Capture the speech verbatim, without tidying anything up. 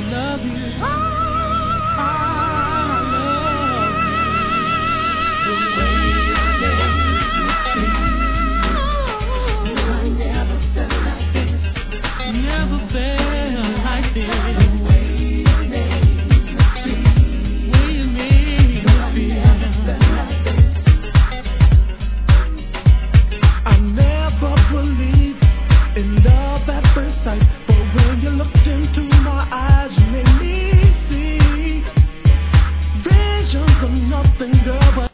love you. I love you. The way you make me feel. I never felt like this.